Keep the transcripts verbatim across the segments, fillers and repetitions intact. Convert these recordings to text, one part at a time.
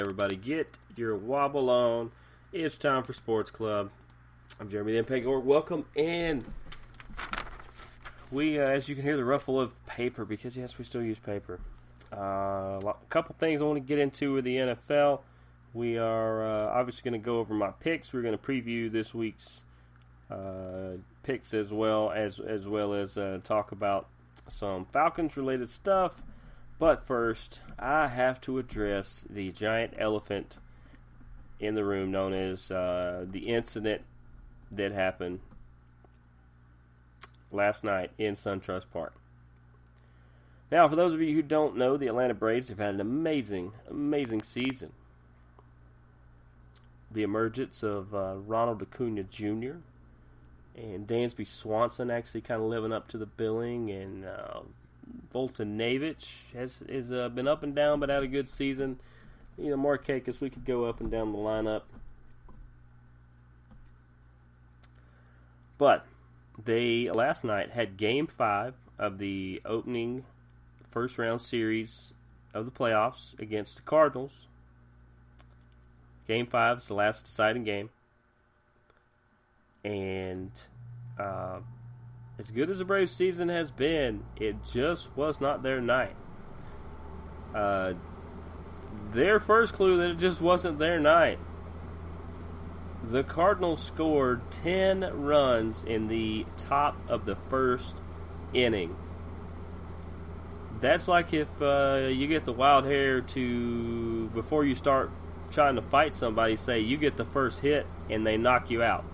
everybody? Get your wobble on. It's time for Sports Club. I'm Jeremy the Impeg. Welcome in. We, uh, as you can hear, the ruffle of paper, because yes, we still use paper. Uh, a couple things I want to get into with the N F L. We are uh, obviously going to go over my picks. We're going to preview this week's uh, picks as well as as well as uh, talk about some Falcons related stuff. But first, I have to address the giant elephant in the room, known as uh, the incident that happened last night in SunTrust Park. Now, for those of you who don't know, the Atlanta Braves have had an amazing, amazing season. The emergence of uh, Ronald Acuna Junior and Dansby Swanson actually kind of living up to the billing, and uh, Voltynewicz has has uh, been up and down, but had a good season. You know, Markakis, we could go up and down the lineup. But they, last night, had Game five of the opening first-round series of the playoffs against the Cardinals. Game five is the last deciding game. And uh, as good as the Braves season has been, it just was not their night. Uh, their first clue that it just wasn't their night. The Cardinals scored ten runs in the top of the first inning. That's like if uh, you get the wild hair to, before you start trying to fight somebody, say you get the first hit and they knock you out.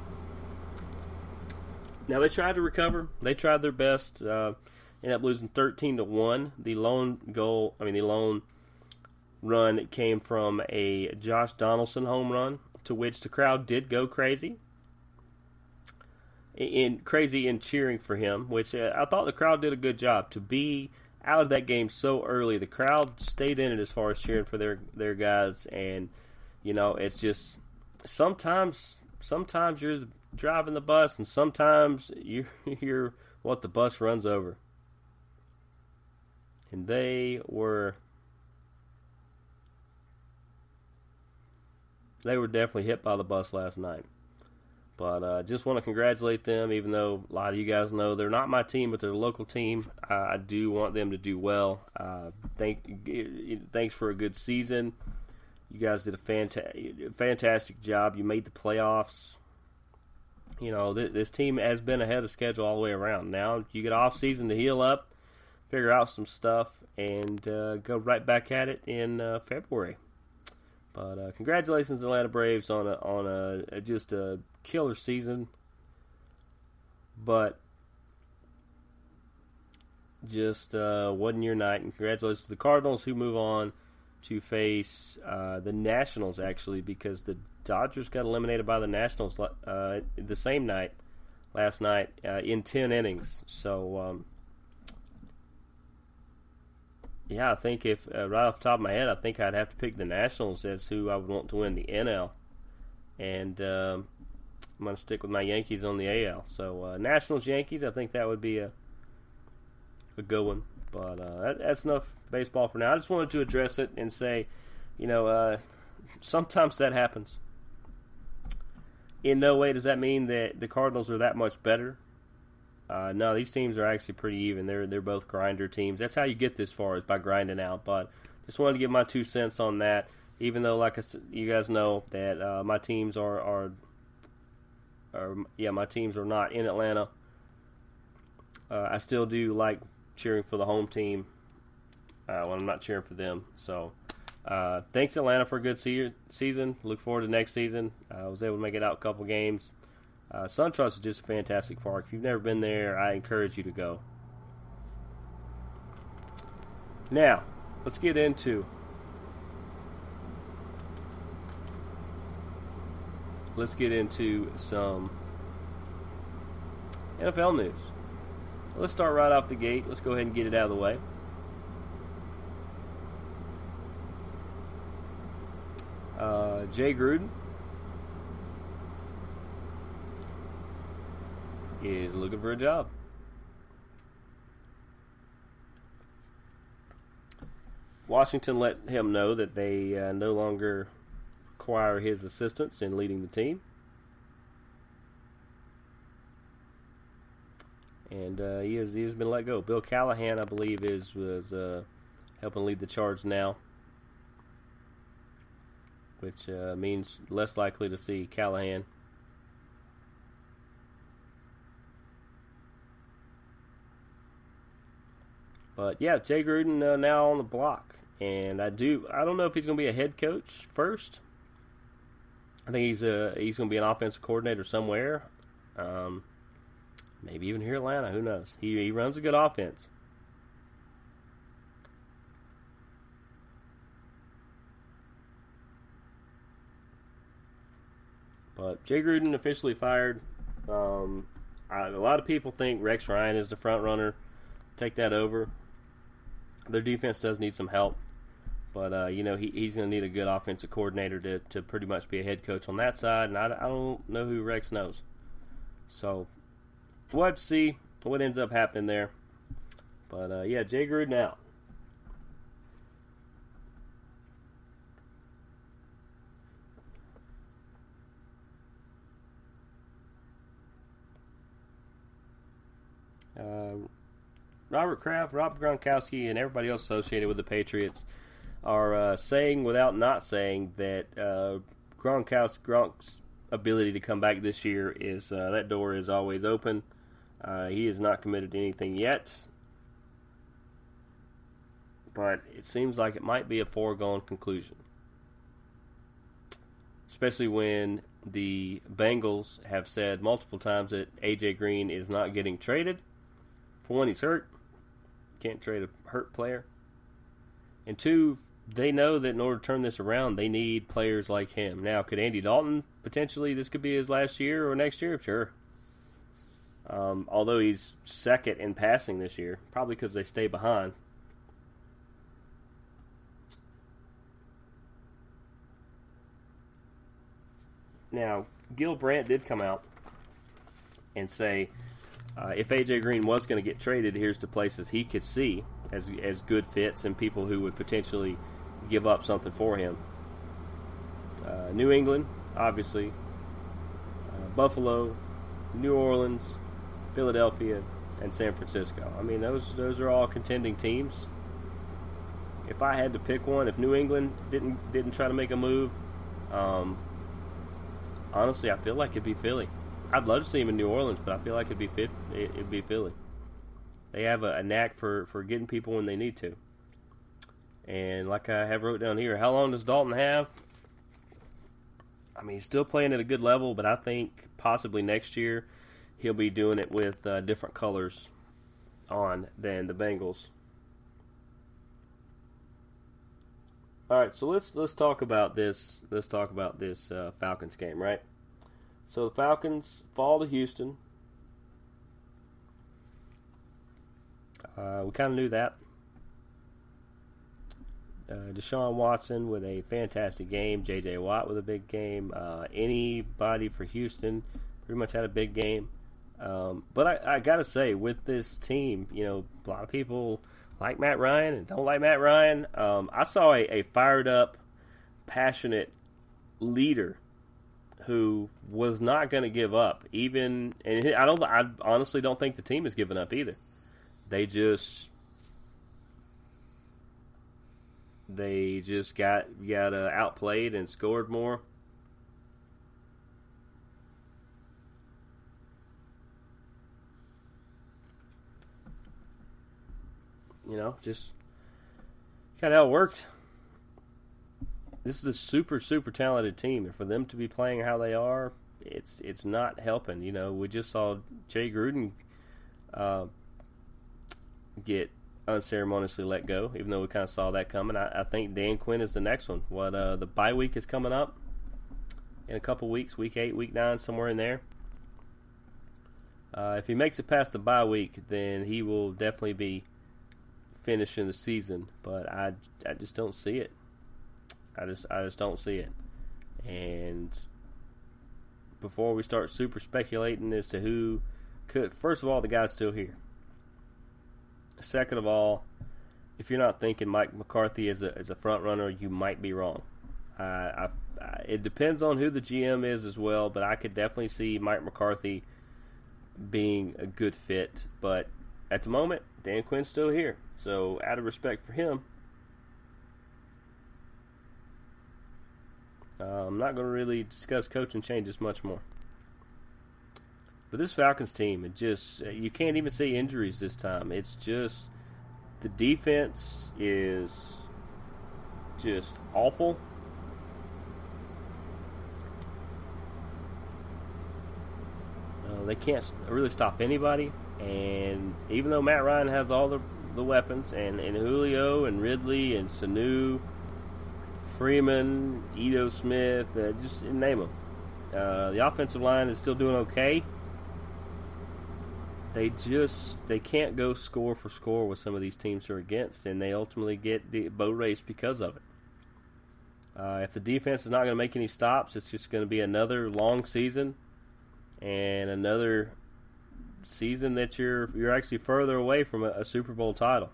Now, they tried to recover. They tried their best. Uh, ended up losing thirteen to one. The lone goal, I mean, the lone run came from a Josh Donaldson home run, to which the crowd did go crazy. In crazy in cheering for him, which uh, I thought the crowd did a good job. To be out of that game so early, the crowd stayed in it as far as cheering for their, their guys. And, you know, it's just sometimes sometimes you're driving the bus, and sometimes you're, you're what the bus runs over. And they were they were definitely hit by the bus last night. But I uh, just want to congratulate them, even though a lot of you guys know they're not my team, but they're a local team. Uh, I do want them to do well. Uh, thank, thanks for a good season. You guys did a fanta- fantastic job. You made the playoffs. You know, th- this team has been ahead of schedule all the way around. Now you get off season to heal up, figure out some stuff, and uh, go right back at it in uh, February. But uh, congratulations, Atlanta Braves, on a on a, a just a killer season. But just uh, wasn't your night. And congratulations to the Cardinals, who move on to face uh, the Nationals, actually, because the Dodgers got eliminated by the Nationals uh, the same night, last night, uh, in ten innings. So, um, yeah, I think if, uh, right off the top of my head, I think I'd have to pick the Nationals as who I would want to win the N L. And um, I'm going to stick with my Yankees on the A L. So, uh, Nationals-Yankees, I think that would be a, a good one. But uh, that, that's enough baseball for now. I just wanted to address it and say, you know, uh, sometimes that happens. In no way does that mean that the Cardinals are that much better. Uh, no, these teams are actually pretty even. They're they're both grinder teams. That's how you get this far, is by grinding out. But just wanted to give my two cents on that. Even though, like I said, you guys know that uh, my teams are, are, are yeah, my teams are not in Atlanta. Uh, I still do like cheering for the home team uh, when I'm not cheering for them. So, uh, thanks Atlanta for a good se- season. Look forward to next season. Uh, I was able to make it out a couple games. Uh, SunTrust is just a fantastic park. If you've never been there, I encourage you to go. Now, let's get into let's get into some N F L news. Let's start right off the gate. Let's go ahead and get it out of the way. Uh, Jay Gruden is looking for a job. Washington let him know that they uh, no longer require his assistance in leading the team. And uh, he, has, he has been let go. Bill Callahan, I believe, is was uh, helping lead the charge now, which uh, means less likely to see Callahan. But yeah, Jay Gruden uh, now on the block, and I do I don't know if he's going to be a head coach first. I think he's a he's going to be an offensive coordinator somewhere, um, maybe even here in Atlanta. Who knows? He he runs a good offense. But Jay Gruden officially fired. Um, I, a lot of people think Rex Ryan is the front runner. Take that over. Their defense does need some help, but uh, you know he, he's going to need a good offensive coordinator to, to pretty much be a head coach on that side, and I, I don't know who Rex knows. So we'll have to see what ends up happening there. But uh, yeah, Jay Gruden out. Uh, Robert Kraft, Rob Gronkowski, and everybody else associated with the Patriots are uh, saying without not saying that uh, Gronkowski, Gronk's ability to come back this year is uh, that door is always open. Uh, he is not committed to anything yet, but it seems like it might be a foregone conclusion, especially when the Bengals have said multiple times that A J Green is not getting traded. For one, he's hurt. Can't trade a hurt player. And two, they know that in order to turn this around, they need players like him. Now, could Andy Dalton potentially, this could be his last year or next year? Sure. Um, although he's second in passing this year, probably because they stay behind. Now, Gil Brandt did come out and say, Uh, if A J Green was going to get traded, here's the places he could see as as good fits and people who would potentially give up something for him. Uh, New England, obviously. Uh, Buffalo, New Orleans, Philadelphia, and San Francisco. I mean, those those are all contending teams. If I had to pick one, if New England didn't didn't try to make a move, um, honestly, I feel like it'd be Philly. I'd love to see him in New Orleans, but I feel like it'd be fit, it'd be Philly. They have a, a knack for, for getting people when they need to. And like I have wrote down here, how long does Dalton have? I mean, he's still playing at a good level, but I think possibly next year he'll be doing it with uh, different colors on than the Bengals. All right, so let's let's talk about this. Let's talk about this uh, Falcons game, right? So the Falcons fall to Houston. Uh, we kind of knew that. Uh, Deshaun Watson with a fantastic game. J J Watt with a big game. Uh, anybody for Houston pretty much had a big game. Um, but I, I got to say, with this team, you know, a lot of people like Matt Ryan and don't like Matt Ryan. Um, I saw a, a fired up, passionate leader who was not going to give up, even, and I don't. I honestly don't think the team has given up either. They just, they just got got uh, outplayed and scored more. You know, just kind of how it worked. This is a super, super talented team, and for them to be playing how they are, it's it's not helping. You know, we just saw Jay Gruden uh, get unceremoniously let go, even though we kind of saw that coming. I, I think Dan Quinn is the next one. What uh, the bye week is coming up in a couple weeks, week eight, week nine, somewhere in there. Uh, if he makes it past the bye week, then he will definitely be finishing the season. But I, I just don't see it. I just I just don't see it. And before we start super speculating as to who could, first of all, the guy's still here. Second of all, if you're not thinking Mike McCarthy as a as a front runner, you might be wrong. Uh, I, I, it depends on who the G M is as well, but I could definitely see Mike McCarthy being a good fit. But at the moment, Dan Quinn's still here, so out of respect for him, uh, I'm not going to really discuss coaching changes much more. But this Falcons team, it just you can't even see injuries this time. It's just the defense is just awful. Uh, they can't really stop anybody, and even though Matt Ryan has all the, the weapons, and, and Julio and Ridley and Sanu, Freeman, Ito Smith, uh, just name them. Uh, the offensive line is still doing okay. They just they can't go score for score with some of these teams they're against, and they ultimately get the boat race because of it. Uh, if the defense is not going to make any stops, it's just going to be another long season and another season that you're you're actually further away from a, a Super Bowl title.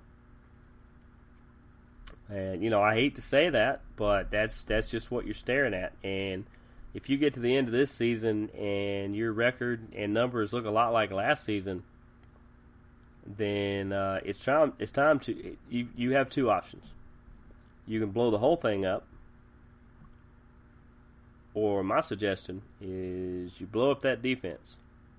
And you know, I hate to say that, but that's that's just what you're staring at. And if you get to the end of this season and your record and numbers look a lot like last season, then uh, it's time. It's time to you. You have two options. You can blow the whole thing up, or my suggestion is you blow up that defense.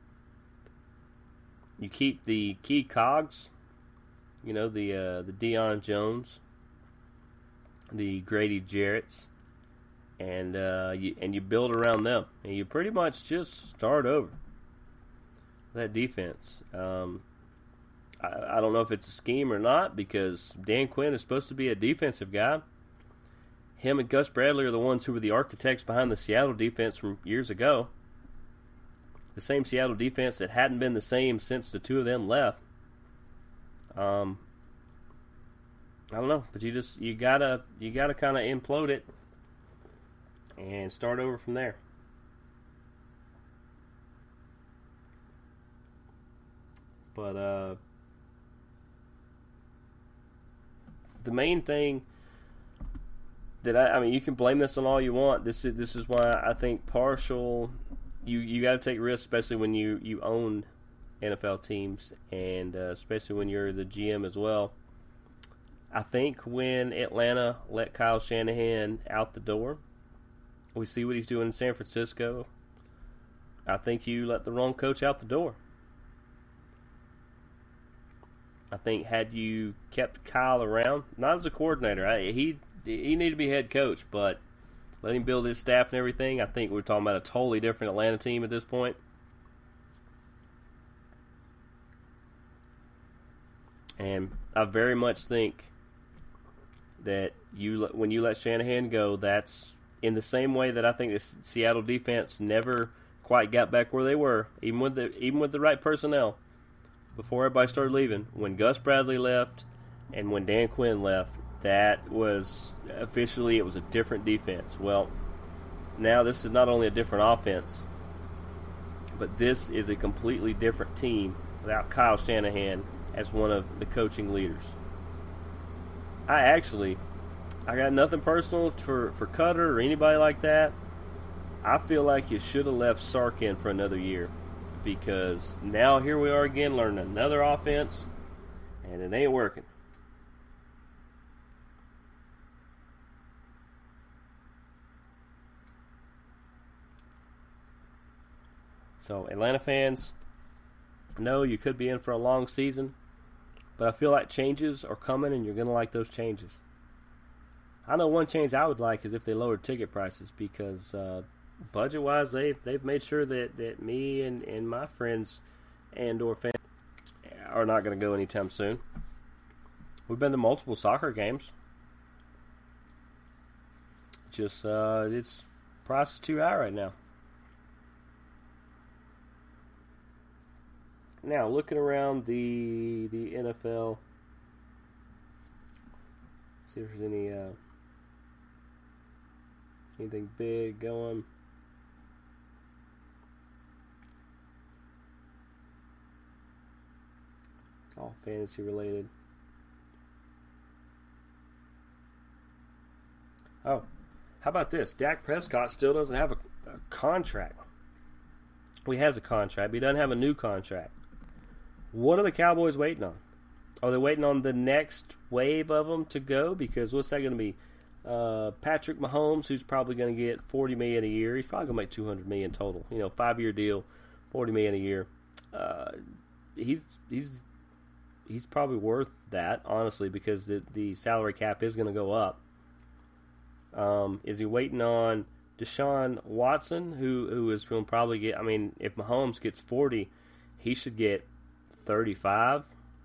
You keep the key cogs. You know, the uh, the Deion Jones, the Grady Jarretts, and uh, you, and you build around them, and you pretty much just start over that defense. Um, I, I don't know if it's a scheme or not, because Dan Quinn is supposed to be a defensive guy. Him and Gus Bradley are the ones who were the architects behind the Seattle defense from years ago. The same Seattle defense that hadn't been the same since the two of them left. Um, I don't know, but you just you gotta you gotta kind of implode it and start over from there. But uh, the main thing that I, I mean, you can blame this on all you want. This is this is why I think partial. You you got to take risks, especially when you, you own N F L teams, and uh, especially when you're the G M as well. I think when Atlanta let Kyle Shanahan out the door, we see what he's doing in San Francisco. I think you let the wrong coach out the door. I think had you kept Kyle around, not as a coordinator, I, he he needed to be head coach, but let him build his staff and everything. I think we're talking about a totally different Atlanta team at this point. And I very much think that you, when you let Shanahan go, that's in the same way that I think the Seattle defense never quite got back where they were, even with the even with the right personnel, before everybody started leaving. When Gus Bradley left and when Dan Quinn left, that was officially, it was a different defense. Well, now this is not only a different offense, but this is a completely different team without Kyle Shanahan as one of the coaching leaders. I actually, I got nothing personal for, for Cutter or anybody like that. I feel like you should have left Sark in for another year, because now here we are again learning another offense, and it ain't working. So, Atlanta fans, no, you could be in for a long season, but I feel like changes are coming, and you're going to like those changes. I know one change I would like is if they lowered ticket prices, because uh, budget-wise, they, they've made sure that, that me and, and my friends and or fans are not going to go anytime soon. We've been to multiple soccer games. Just, uh, it's price is too high right now. Now, looking around the the N F L, see if there's any uh, anything big going. It's all fantasy related. Oh, how about this? Dak Prescott still doesn't have a, a contract. Well, he has a contract, but he doesn't have a new contract. What are the Cowboys waiting on? Are they waiting on the next wave of them to go? Because what's that going to be? Uh, Patrick Mahomes, who's probably going to get forty million dollars a year. He's probably going to make two hundred million dollars total. You know, five-year deal, forty million dollars a year. Uh, he's he's he's probably worth that, honestly, because the, the salary cap is going to go up. Um, is he waiting on Deshaun Watson, who who is going to probably get? I mean, if Mahomes gets forty, he should get thirty-five.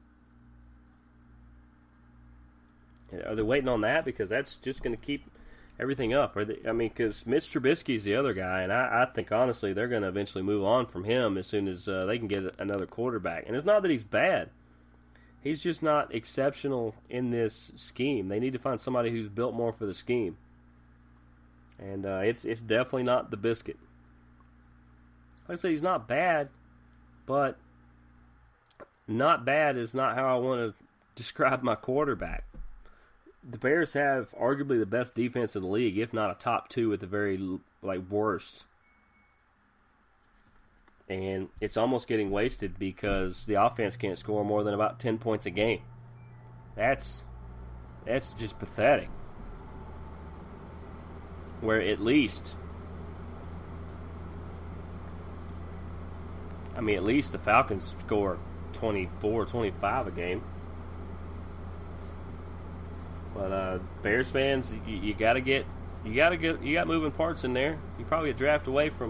Are they waiting on that? Because that's just going to keep everything up. Are they, I mean, because Mitch Trubisky's the other guy, and I, I think, honestly, they're going to eventually move on from him as soon as uh, they can get another quarterback. And it's not that he's bad. He's just not exceptional in this scheme. They need to find somebody who's built more for the scheme. And uh, it's it's definitely not the biscuit. Like I said, he's not bad, but not bad is not how I want to describe my quarterback. The Bears have arguably the best defense in the league, if not a top two at the very like worst. And it's almost getting wasted because the offense can't score more than about ten points a game. That's that's just pathetic. Where at least, I mean, at least the Falcons score twenty-four, twenty-five a game. But uh, Bears fans, you, you gotta get, you gotta get, you got moving parts in there. You probably a draft away from,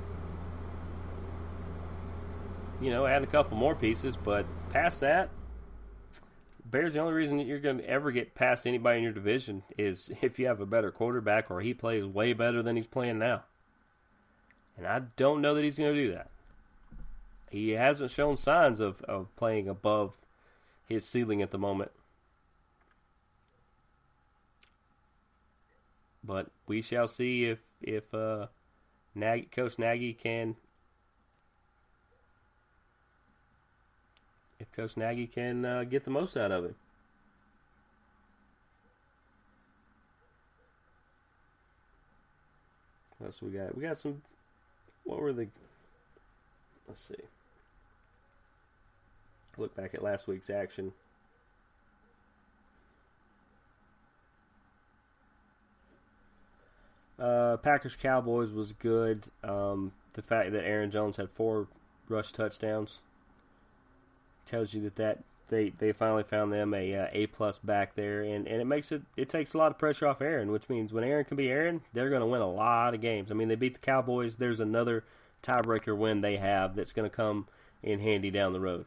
you know, adding a couple more pieces. But past that, Bears, the only reason that you're going to ever get past anybody in your division is if you have a better quarterback or he plays way better than he's playing now. And I don't know that he's going to do that. He hasn't shown signs of, of playing above his ceiling at the moment. But we shall see if if uh, Nagy, Coach Nagy can if Coach Nagy can uh, get the most out of him. What else we got? We got some. What were the? Let's see. Look back at last week's action. Uh, Packers Cowboys was good. Um, the fact that Aaron Jones had four rush touchdowns tells you that, that they, they finally found them a uh, A plus back there, and, and it makes it it takes a lot of pressure off Aaron, which means when Aaron can be Aaron, they're going to win a lot of games. I mean, they beat the Cowboys. There's another tiebreaker win they have that's going to come in handy down the road.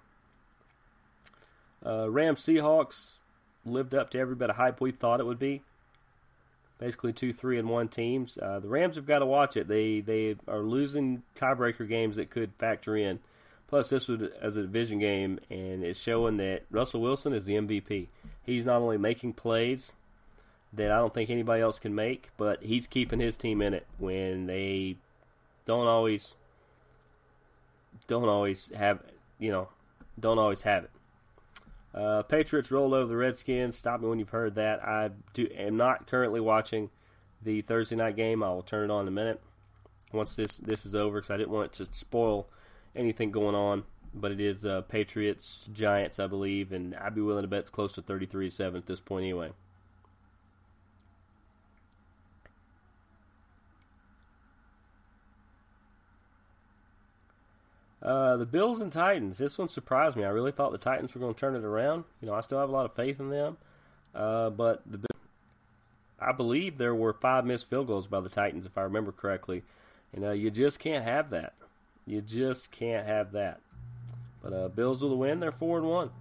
Uh, Rams Seahawks lived up to every bit of hype we thought it would be. Basically two, three, and one teams. Uh, the Rams have got to watch it. They they are losing tiebreaker games that could factor in. Plus, this was as a division game, and it's showing that Russell Wilson is the M V P. He's not only making plays that I don't think anybody else can make, but he's keeping his team in it when they don't always don't always have you know don't always have it. Uh, Patriots rolled over the Redskins. Stop me when you've heard that. I do, am not currently watching the Thursday night game. I will turn it on in a minute once this, this is over because I didn't want it to spoil anything going on. But it is uh, Patriots, Giants, I believe, and I'd be willing to bet it's close to thirty-three to seven at this point anyway. Uh, the Bills and Titans. This one surprised me. I really thought the Titans were going to turn it around. You know, I still have a lot of faith in them. Uh, but the I believe there were five missed field goals by the Titans, if I remember correctly. And uh, you just can't have that. You just can't have that. But uh, Bills will win. They're four and one.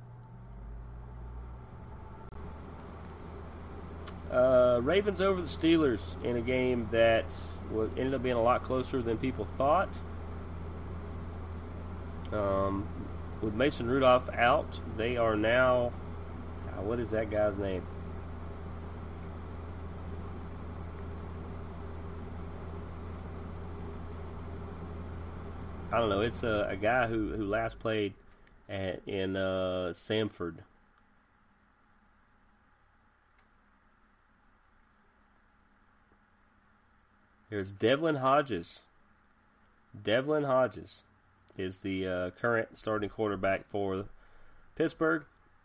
Uh, Ravens over the Steelers in a game that was, ended up being a lot closer than people thought. Um, with Mason Rudolph out, they are now, God, what is that guy's name? I don't know. It's a, a guy who, who last played at, in uh, Samford. There's Devlin Hodges. Devlin Hodges is the uh, current starting quarterback for Pittsburgh.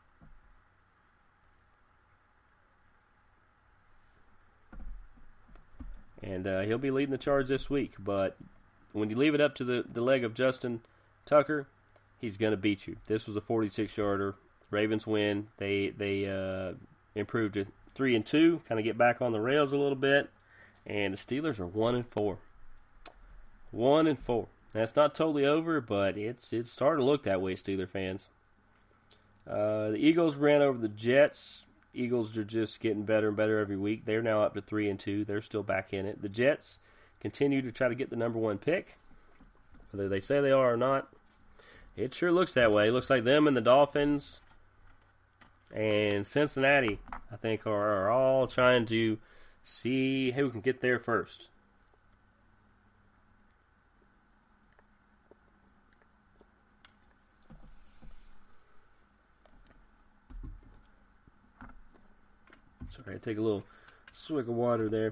And uh, he'll be leading the charge this week. But when you leave it up to the, the leg of Justin Tucker, he's going to beat you. This was a forty-six yarder. Ravens win. They they uh, improved to three and two, kind of get back on the rails a little bit. And the Steelers are one and four. One and four. That's not totally over, but it's it's starting to look that way, Steeler fans. Uh, the Eagles ran over the Jets. Eagles are just getting better and better every week. They're now up to three and two. They're still back in it. The Jets continue to try to get the number one pick, whether they say they are or not. It sure looks that way. It looks like them and the Dolphins and Cincinnati, I think, are, are all trying to see who can get there first. Sorry, I take a little swig of water there.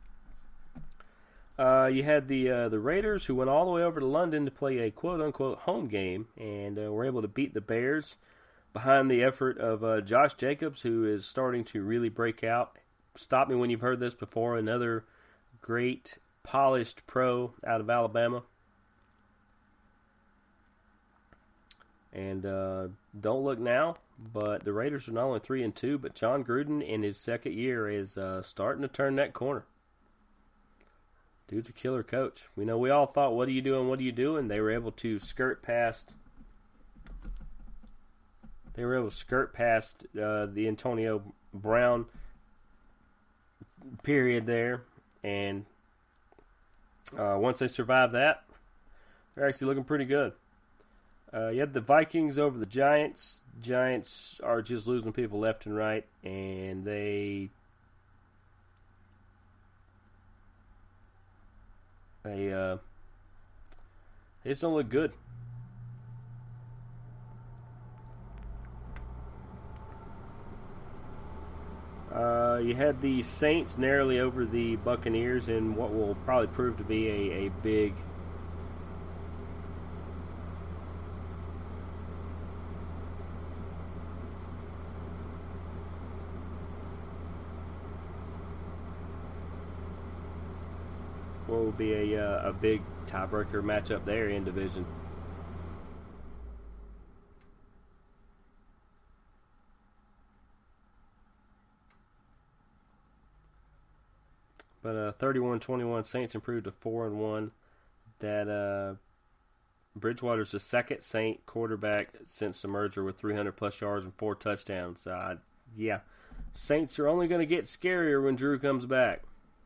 Uh, you had the uh, the Raiders, who went all the way over to London to play a quote-unquote home game, and uh, were able to beat the Bears behind the effort of uh, Josh Jacobs, who is starting to really break out. Stop me when you've heard this before. Another great, polished pro out of Alabama. And uh, don't look now, but the Raiders are not only three and two, but John Gruden in his second year is uh, starting to turn that corner. Dude's a killer coach. We know we all thought, what are you doing, what are you doing? They were able to skirt past they were able to skirt past uh, the Antonio Brown period there. And uh, once they survived that, they're actually looking pretty good. Uh, you had the Vikings over the Giants. Giants are just losing people left and right, and they they uh, they just don't look good. Uh, you had the Saints narrowly over the Buccaneers in what will probably prove to be a, a big what will be a uh, a big tiebreaker matchup there in division. But uh, thirty-one twenty-one Saints improved to four and one. That uh, Bridgewater's the second Saint quarterback since the merger with three hundred plus yards and four touchdowns. Uh, yeah, Saints are only going to get scarier when Drew comes back.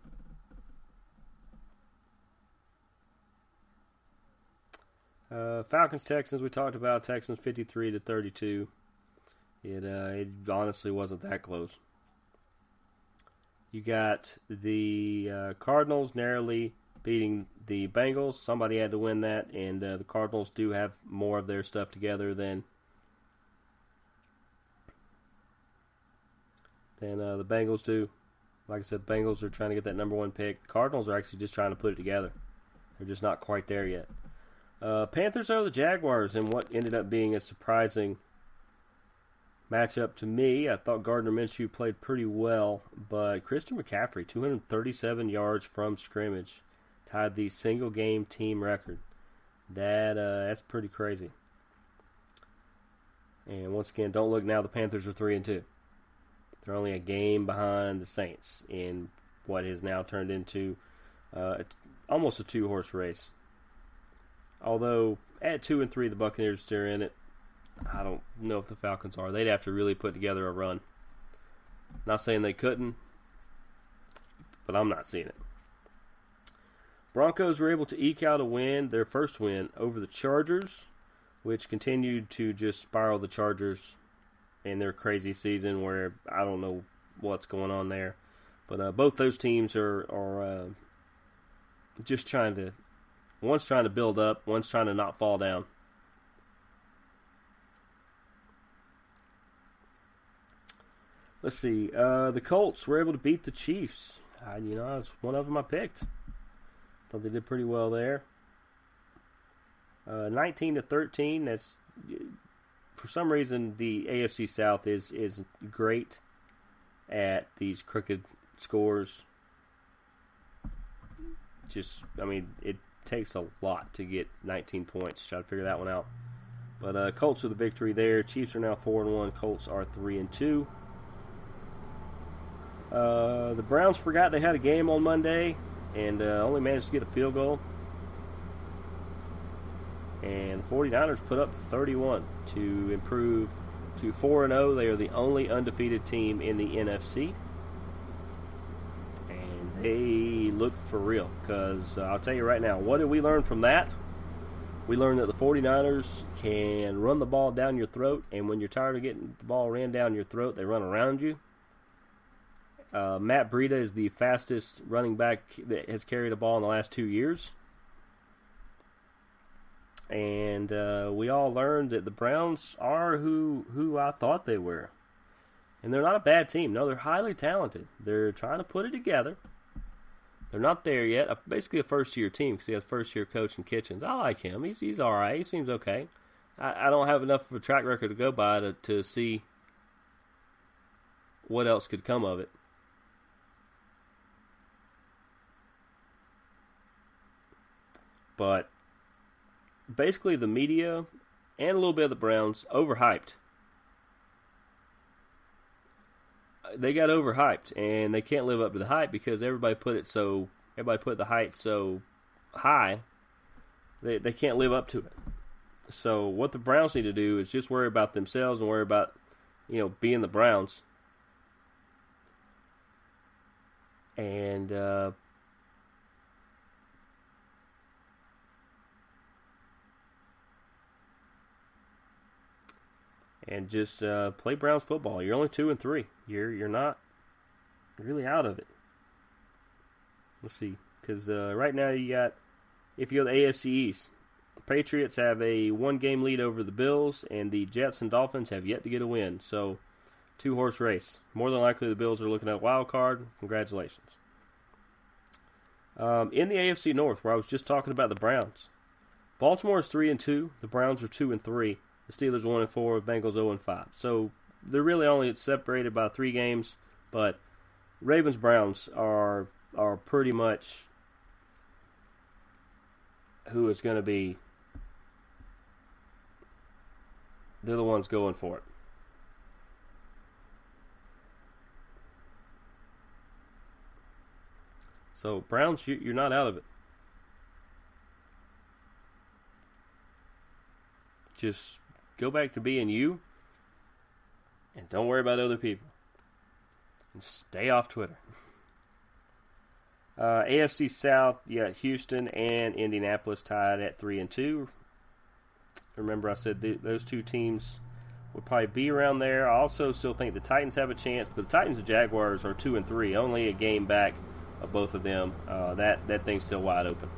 Uh, Falcons Texans, we talked about Texans fifty-three to thirty-two. It uh, it honestly wasn't that close. You got the uh, Cardinals narrowly beating the Bengals. Somebody had to win that, and uh, the Cardinals do have more of their stuff together than than uh, the Bengals do. Like I said, the Bengals are trying to get that number one pick. The Cardinals are actually just trying to put it together. They're just not quite there yet. Uh, Panthers over the Jaguars in what ended up being a surprising matchup to me. I thought Gardner Minshew played pretty well, but Christian McCaffrey, two hundred thirty-seven yards from scrimmage, tied the single-game team record. That uh, that's pretty crazy. And once again, don't look now. The Panthers are three and two. They're only a game behind the Saints in what has now turned into uh, almost a two-horse race. Although at two and three, the Buccaneers still in it. I don't know if the Falcons are. They'd have to really put together a run. Not saying they couldn't, but I'm not seeing it. Broncos were able to eke out a win, their first win, over the Chargers, which continued to just spiral the Chargers in their crazy season where I don't know what's going on there. But uh, both those teams are, are uh, just trying to, one's trying to build up, one's trying to not fall down. Let's see. Uh, the Colts were able to beat the Chiefs. I, you know, it's one of them I picked. Thought they did pretty well there. Uh, nineteen to thirteen. That's for some reason the A F C South is is great at these crooked scores. Just, I mean, it takes a lot to get nineteen points. Try to figure that one out. But uh, Colts with the victory there. Chiefs are now four and one. Colts are three and two. Uh, the Browns forgot they had a game on Monday and uh, only managed to get a field goal. And the 49ers put up thirty-one to improve to four and oh. They are the only undefeated team in the N F C. And they look for real. Because uh, I'll tell you right now, what did we learn from that? We learned that the 49ers can run the ball down your throat. And when you're tired of getting the ball ran down your throat, they run around you. Uh, Matt Breida is the fastest running back that has carried a ball in the last two years. And uh, we all learned that the Browns are who who I thought they were. And they're not a bad team. No, they're highly talented. They're trying to put it together. They're not there yet. Basically a first-year team because he has first-year coach in Kitchens. I like him. He's he's all right. He seems okay. I, I don't have enough of a track record to go by to, to see what else could come of it. But basically the media and a little bit of the Browns overhyped. They got overhyped, and they can't live up to the hype because everybody put it so everybody put the height so high. They they can't live up to it. So what the Browns need to do is just worry about themselves and worry about, you know, being the Browns. And uh, And just uh, play Browns football. You're only two and three. You're you're not really out of it. Let's see, because uh, right now you got, if you go to the A F C East, the Patriots have a one-game lead over the Bills, and the Jets and Dolphins have yet to get a win. So, two-horse race. More than likely, the Bills are looking at a wild card. Congratulations. Um, in the A F C North, where I was just talking about the Browns, Baltimore is three and two. The Browns are two and three. The Steelers one and four, Bengals zero and five. So they're really only separated by three games, but Ravens Browns are are pretty much who is going to be. They're the ones going for it. So Browns, you, you're not out of it. Just go back to being you, and don't worry about other people. And stay off Twitter. Uh, A F C South, you got Houston and Indianapolis tied at three and two. Remember, I said th- those two teams would probably be around there. I also still think the Titans have a chance, but the Titans and Jaguars are two and three, only a game back of both of them. Uh, that that thing's still wide open.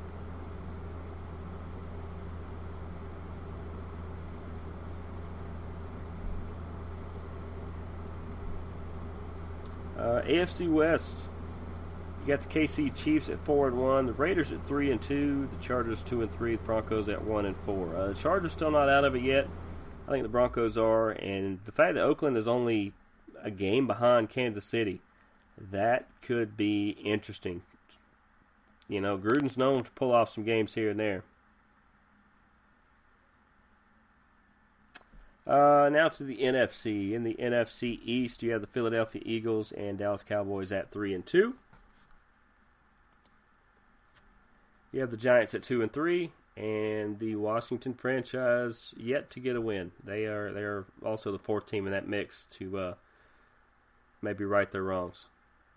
Uh, A F C West, you got the K C Chiefs at four and one, the Raiders at three and two, the Chargers two and three, the Broncos at one and four. Uh, the Chargers still not out of it yet. I think the Broncos are, and the fact that Oakland is only a game behind Kansas City, that could be interesting. You know, Gruden's known to pull off some games here and there. Uh, now to the N F C. In the N F C East, you have the Philadelphia Eagles and Dallas Cowboys at three and two. You have the Giants at two and three, and the Washington franchise yet to get a win. They are they are also the fourth team in that mix to uh, maybe right their wrongs.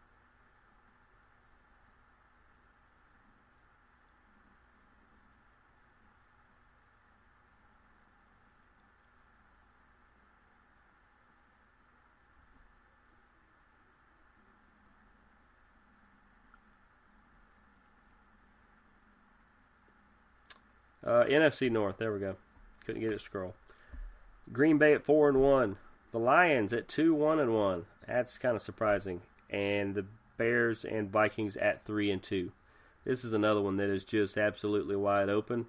Uh, N F C North, there we go. Couldn't get it to scroll. Green Bay at four and one. The Lions at two one and one. That's kind of surprising. And the Bears and Vikings at three and two. This is another one that is just absolutely wide open.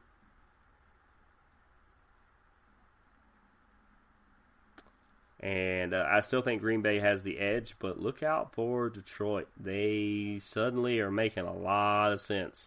And uh, I still think Green Bay has the edge, but look out for Detroit. They suddenly are making a lot of sense.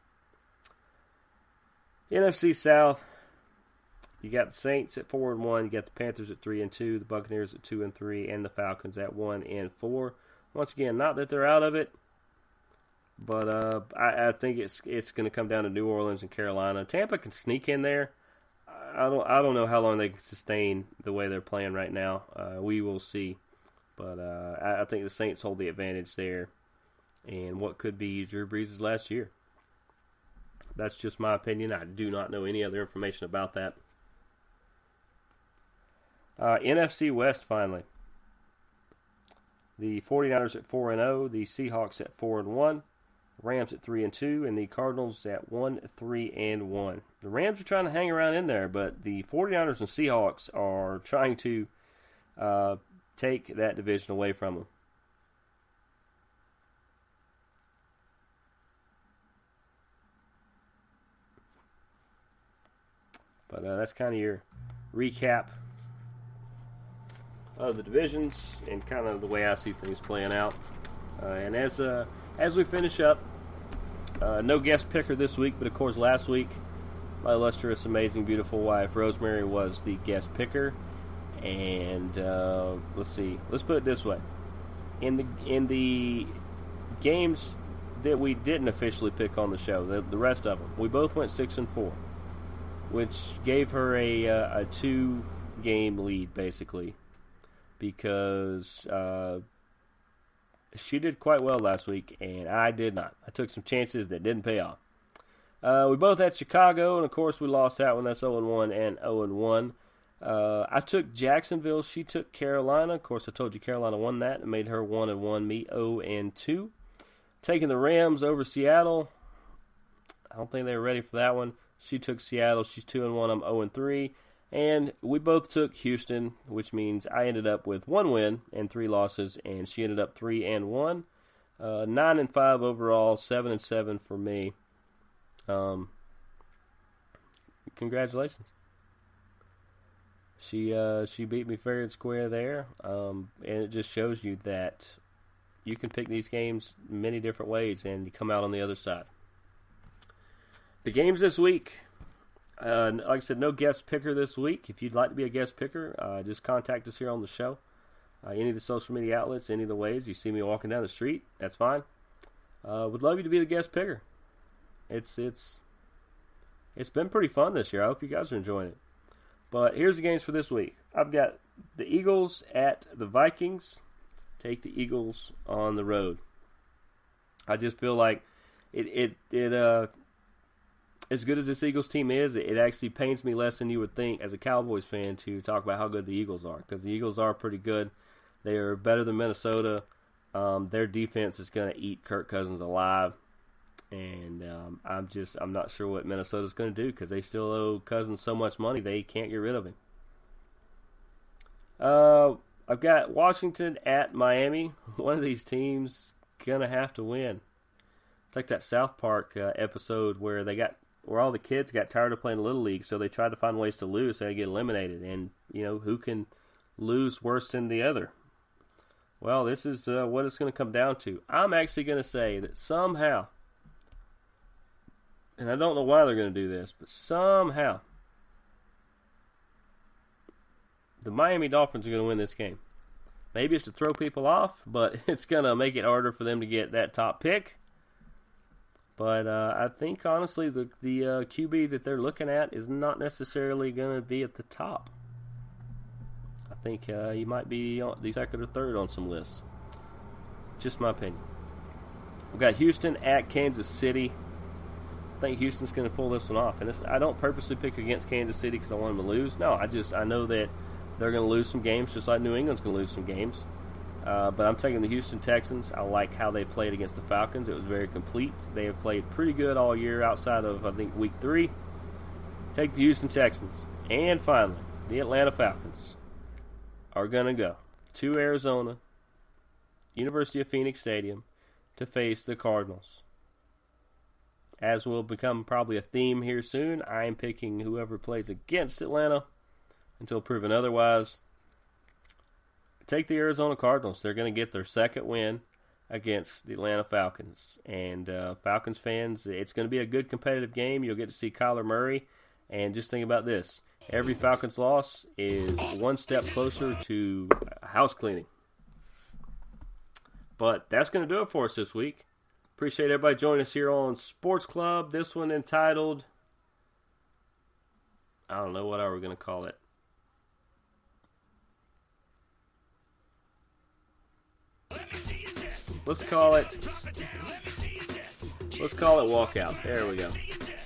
N F C South, you got the Saints at four and one, you got the Panthers at three and two, the Buccaneers at two and three, and the Falcons at one and four. Once again, not that they're out of it, but uh, I, I think it's it's going to come down to New Orleans and Carolina. Tampa can sneak in there. I don't I don't know how long they can sustain the way they're playing right now. Uh, we will see, but uh, I, I think the Saints hold the advantage there, and what could be Drew Brees' last year. That's just my opinion. I do not know any other information about that. Uh, N F C West, finally. The 49ers at four and oh, the Seahawks at four and one, Rams at three and two, and the Cardinals at one three and one. The Rams are trying to hang around in there, but the 49ers and Seahawks are trying to uh, take that division away from them. But uh, that's kind of your recap of the divisions and kind of the way I see things playing out. Uh, and as uh, as we finish up, uh, no guest picker this week, but of course last week, my illustrious, amazing, beautiful wife Rosemary was the guest picker. And uh, let's see, let's put it this way: in the in the games that we didn't officially pick on the show, the, the rest of them, we both went six and four. Which gave her a uh, a two game lead basically, because uh, she did quite well last week and I did not. I took some chances that didn't pay off. Uh, we both had Chicago, and of course we lost that one. That's oh and one and oh and one. Uh, I took Jacksonville. She took Carolina. Of course, I told you Carolina won that and made her one and one. Me oh and two. Taking the Rams over Seattle. I don't think they were ready for that one. She took Seattle. She's two and one. I'm oh and three. And we both took Houston, which means I ended up with one win and three losses, and she ended up three and one. Uh, nine and five overall, seven and seven for me. Um, congratulations. She uh, she beat me fair and square there, um, and it just shows you that you can pick these games many different ways and you come out on the other side. The games this week, uh, like I said, no guest picker this week. If you'd like to be a guest picker, uh, just contact us here on the show. Uh, any of the social media outlets, any of the ways you see me walking down the street, that's fine. Uh, would love you to be the guest picker. It's it's it's been pretty fun this year. I hope you guys are enjoying it. But here's the games for this week. I've got the Eagles at the Vikings. Take the Eagles on the road. I just feel like it it it uh. as good as this Eagles team is, it actually pains me less than you would think as a Cowboys fan to talk about how good the Eagles are, because the Eagles are pretty good. They are better than Minnesota. Um, their defense is going to eat Kirk Cousins alive, and um, I'm just I'm not sure what Minnesota's going to do, because they still owe Cousins so much money they can't get rid of him. Uh, I've got Washington at Miami. One of these teams going to have to win. It's like that South Park uh, episode where they got where all the kids got tired of playing Little League, so they tried to find ways to lose so they get eliminated. And, you know, who can lose worse than the other? Well, this is uh, what it's going to come down to. I'm actually going to say that somehow, and I don't know why they're going to do this, but somehow the Miami Dolphins are going to win this game. Maybe it's to throw people off, but it's going to make it harder for them to get that top pick. But uh, I think, honestly, the the uh, Q B that they're looking at is not necessarily going to be at the top. I think uh, he might be on the second or third on some lists. Just my opinion. We've got Houston at Kansas City. I think Houston's going to pull this one off. And this, I don't purposely pick against Kansas City because I want them to lose. No, I just I know that they're going to lose some games, just like New England's going to lose some games. Uh, but I'm taking the Houston Texans. I like how they played against the Falcons. It was very complete. They have played pretty good all year outside of, I think, week three. Take the Houston Texans. And finally, the Atlanta Falcons are going to go to Arizona, University of Phoenix Stadium, to face the Cardinals. as will become probably a theme here soon, I am picking whoever plays against Atlanta until proven otherwise. Take the Arizona Cardinals. They're going to get their second win against the Atlanta Falcons. And uh, Falcons fans, it's going to be a good competitive game. You'll get to see Kyler Murray. And just think about this. Every Falcons loss is one step closer to house cleaning. But that's going to do it for us this week. Appreciate everybody joining us here on Sports Club. This one entitled, I don't know, what are we going to call it? Let's call it, let's call it Walkout. There we go.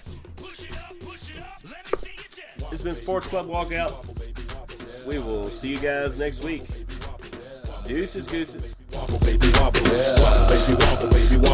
This has been Sports Club Walkout. We will see you guys next week. Deuces, gooses. Wobble, baby, wobble. Wobble, baby, wobble, baby, wobble.